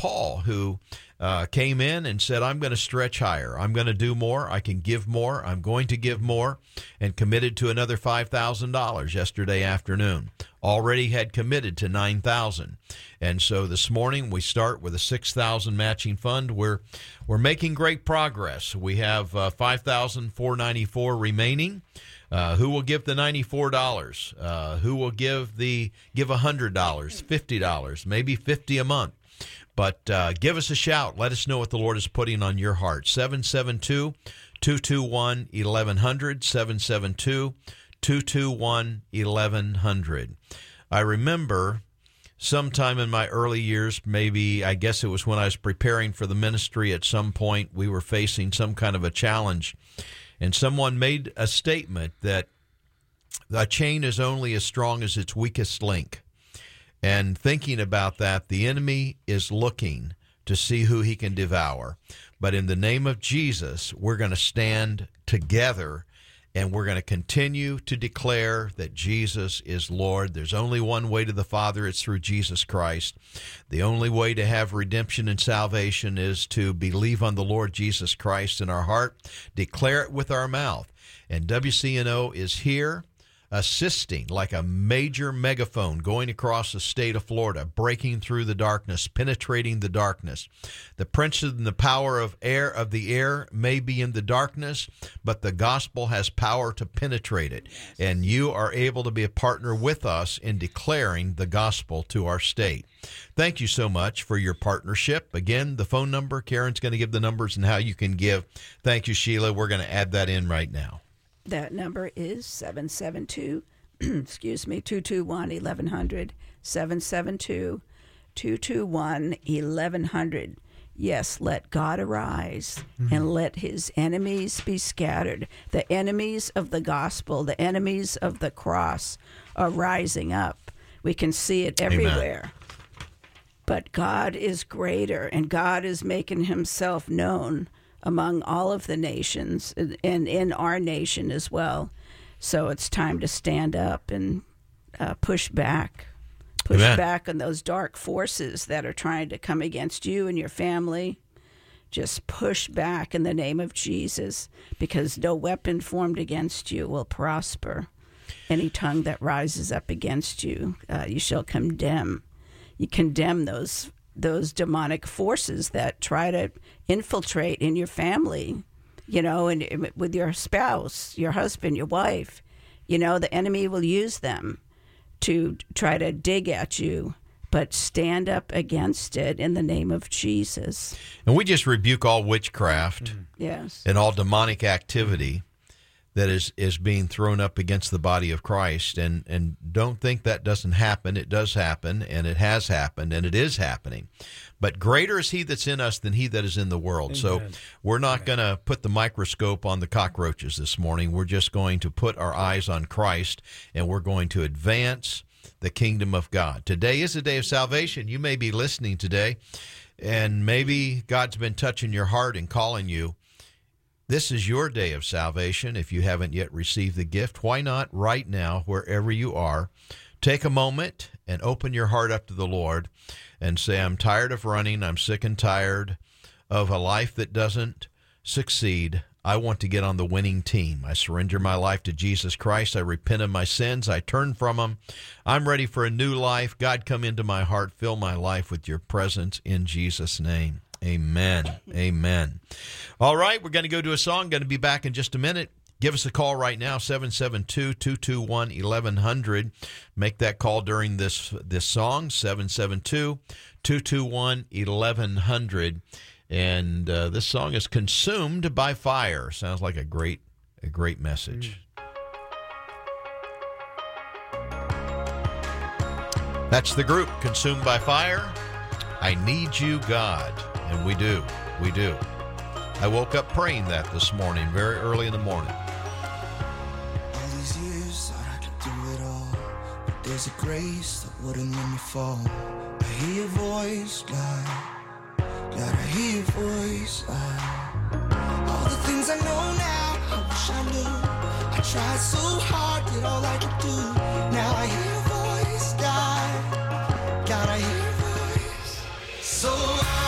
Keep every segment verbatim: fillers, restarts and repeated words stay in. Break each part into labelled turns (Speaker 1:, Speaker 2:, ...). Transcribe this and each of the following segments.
Speaker 1: Paul, who uh, came in and said, I'm going to stretch higher. I'm going to do more. I can give more. I'm going to give more, and committed to another five thousand dollars yesterday afternoon. Already had committed to nine thousand dollars. And so this morning we start with a six thousand dollars matching fund. We're we're making great progress. We have uh, five thousand four hundred ninety-four dollars remaining. Uh, who will give the ninety-four dollars? Uh, who will give the give one hundred dollars, fifty dollars, maybe fifty dollars a month? But uh, give us a shout. Let us know what the Lord is putting on your heart. seven seven two, two two one, eleven hundred, seven seven two, two two one, eleven hundred. I remember sometime in my early years, maybe I guess it was when I was preparing for the ministry at some point, we were facing some kind of a challenge. And someone made a statement that a chain is only as strong as its weakest link. And thinking about that, the enemy is looking to see who he can devour. But in the name of Jesus, we're going to stand together, and we're going to continue to declare that Jesus is Lord. There's only one way to the Father. It's through Jesus Christ. The only way to have redemption and salvation is to believe on the Lord Jesus Christ in our heart, declare it with our mouth. And W C N O is here, assisting like a major megaphone going across the state of Florida, breaking through the darkness, penetrating the darkness. The prince and the power of air of the air may be in the darkness, but the gospel has power to penetrate it. And you are able to be a partner with us in declaring the gospel to our state. Thank you so much for your partnership. Again, the phone number, Karen's going to give the numbers and how you can give. Thank you, Sheila. We're going to add that in right now.
Speaker 2: That number is seven seven two, excuse me, two two one, eleven hundred, seven seven two, two two one, eleven hundred. Yes, let God arise mm-hmm. and let his enemies be scattered. The enemies of the gospel, the enemies of the cross are rising up. We can see it everywhere. Amen. But God is greater, and God is making himself known among all of the nations, and in our nation as well. So it's time to stand up and uh, push back. Push Amen. back on those dark forces that are trying to come against you and your family. Just push back in the name of Jesus, because no weapon formed against you will prosper. Any tongue that rises up against you, uh, you shall condemn. You condemn those those demonic forces that try to infiltrate in your family, you know, and with your spouse, your husband, your wife. You know, the enemy will use them to try to dig at you, but stand up against it in the name of Jesus.
Speaker 1: And we just rebuke all witchcraft mm-hmm.
Speaker 2: yes.
Speaker 1: and all demonic activity that is, is being thrown up against the body of Christ. And, and don't think that doesn't happen. It does happen, and it has happened, and it is happening. But greater is he that's in us than he that is in the world. Amen. So we're not going to put the microscope on the cockroaches this morning. We're just going to put our eyes on Christ, and we're going to advance the kingdom of God. Today is a day of salvation. You may be listening today, and maybe God's been touching your heart and calling you. This is your day of salvation. If you haven't yet received the gift, why not right now, wherever you are, take a moment and open your heart up to the Lord and say, I'm tired of running. I'm sick and tired of a life that doesn't succeed. I want to get on the winning team. I surrender my life to Jesus Christ. I repent of my sins. I turn from them. I'm ready for a new life. God, come into my heart. Fill my life with your presence in Jesus' name. Amen. Amen. All right, we're going to go to a song. Going to be back in just a minute. Give us a call right now, seven seven two, two two one, eleven hundred. Make that call during this this song, seven seven two, two two one, eleven hundred. And uh, this song is Consumed by Fire. Sounds like a great a great message. Mm. That's the group, Consumed by Fire. I Need You, God. And we do. We do. I woke up praying that this morning, very early in the morning.
Speaker 3: All these years, thought I could do it all. But there's a grace that wouldn't let me fall. I hear your voice, God. God, I hear your voice, God. All the things I know now, I wish I knew. I tried so hard, did all I could do. Now I hear your voice, God. God, I hear your voice. So I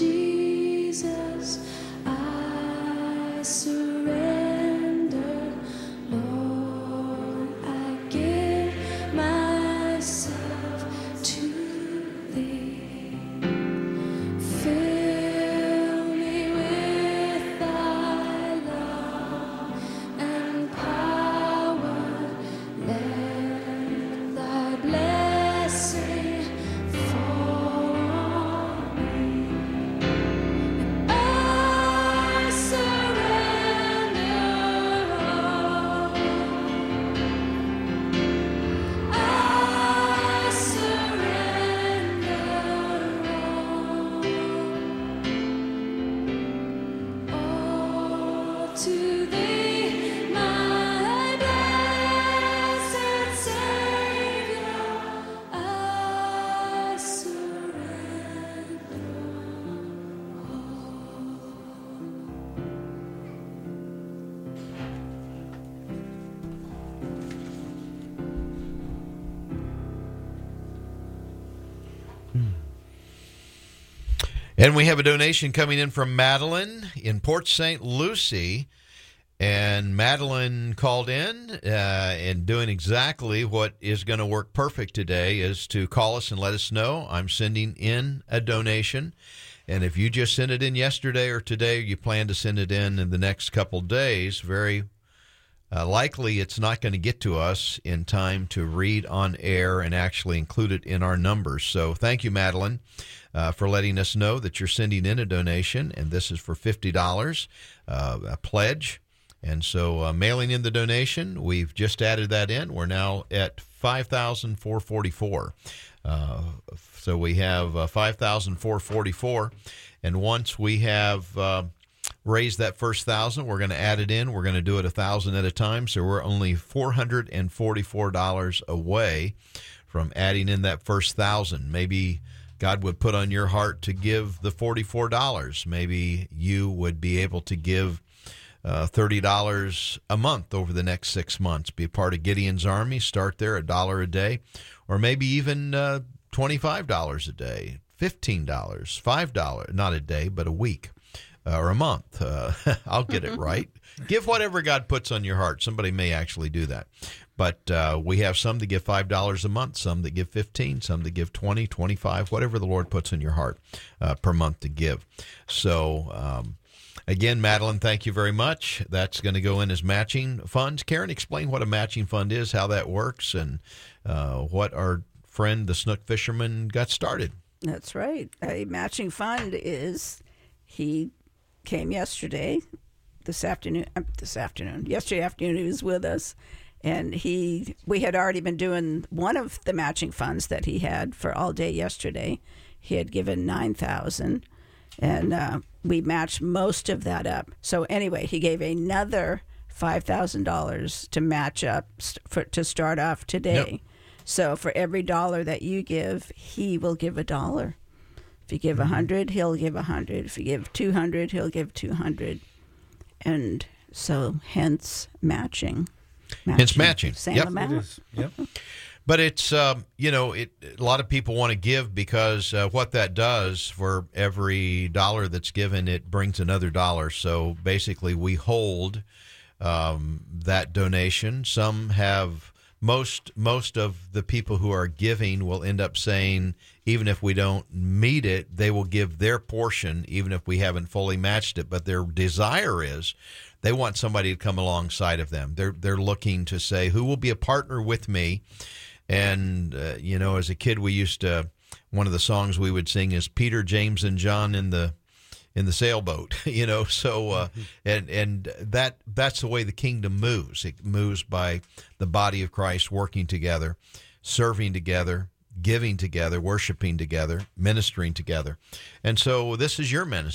Speaker 4: Jesus, I surrender. Lord, I give myself to Thee. Fill me with Thy love and power. Let Thy blessing fall on me. I surrender all. I surrender all. All to Thee, my blessed Savior, I surrender
Speaker 1: And we have a donation coming in from Madeline in Port Saint Lucie. And Madeline called in uh, and doing exactly what is going to work perfect today is to call us and let us know I'm sending in a donation. And if you just sent it in yesterday or today, you plan to send it in in the next couple days, very uh, likely it's not going to get to us in time to read on air and actually include it in our numbers. So thank you, Madeline, uh, for letting us know that you're sending in a donation, and this is for fifty dollars, uh, a pledge. And so uh, mailing in the donation, we've just added that in. We're now at five thousand four hundred forty-four dollars. Uh, so we have uh, five thousand four hundred forty-four dollars. And once we have uh, raised that first one thousand dollars, we're going to add it in. We're going to do it one thousand dollars at a time. So we're only four hundred forty-four dollars away from adding in that first one thousand dollars. Maybe God would put on your heart to give the forty-four dollars. Maybe you would be able to give Uh, thirty dollars a month over the next six months. Be a part of Gideon's Army. Start there, a dollar a day, or maybe even uh, twenty-five dollars a day, fifteen dollars, five dollars, not a day, but a week uh, or a month. Uh, I'll get it right. Give whatever God puts on your heart. Somebody may actually do that. But uh, we have some that give five dollars a month, some that give fifteen dollars, some that give twenty dollars, twenty-five dollars, whatever the Lord puts in your heart uh, per month to give. So, um, Again, Madeline, thank you very much. That's going to go in as matching funds. Karen, explain what a matching fund is, how that works, and uh, what our friend, the snook fisherman, got started.
Speaker 2: That's right. A matching fund is, he came yesterday, this afternoon, uh, this afternoon, yesterday afternoon he was with us, and he, we had already been doing one of the matching funds that he had for all day yesterday. He had given nine thousand dollars. And uh, we matched most of that up. So anyway, he gave another five thousand dollars to match up st- for, to start off today. Yep. So for every dollar that you give, he will give a dollar. If you give a mm-hmm. hundred, he'll give a hundred. If you give two hundred, he'll give two hundred. And so hence matching. matching.
Speaker 1: Hence matching.
Speaker 2: Same
Speaker 1: yep.
Speaker 2: amount.
Speaker 5: It is. Yep.
Speaker 1: But it's, um, you know, it, a lot of people want to give because uh, what that does for every dollar that's given, it brings another dollar. So basically we hold um, that donation. Some have, most most of the people who are giving will end up saying, even if we don't meet it, they will give their portion, even if we haven't fully matched it. But their desire is they want somebody to come alongside of them. They're, they're looking to say, who will be a partner with me? And, uh, you know, as a kid, we used to, one of the songs we would sing is Peter, James, and John in the in the sailboat, you know. So, uh, and and that that's the way the kingdom moves. It moves by the body of Christ working together, serving together, giving together, worshiping together, ministering together. And so this is your ministry.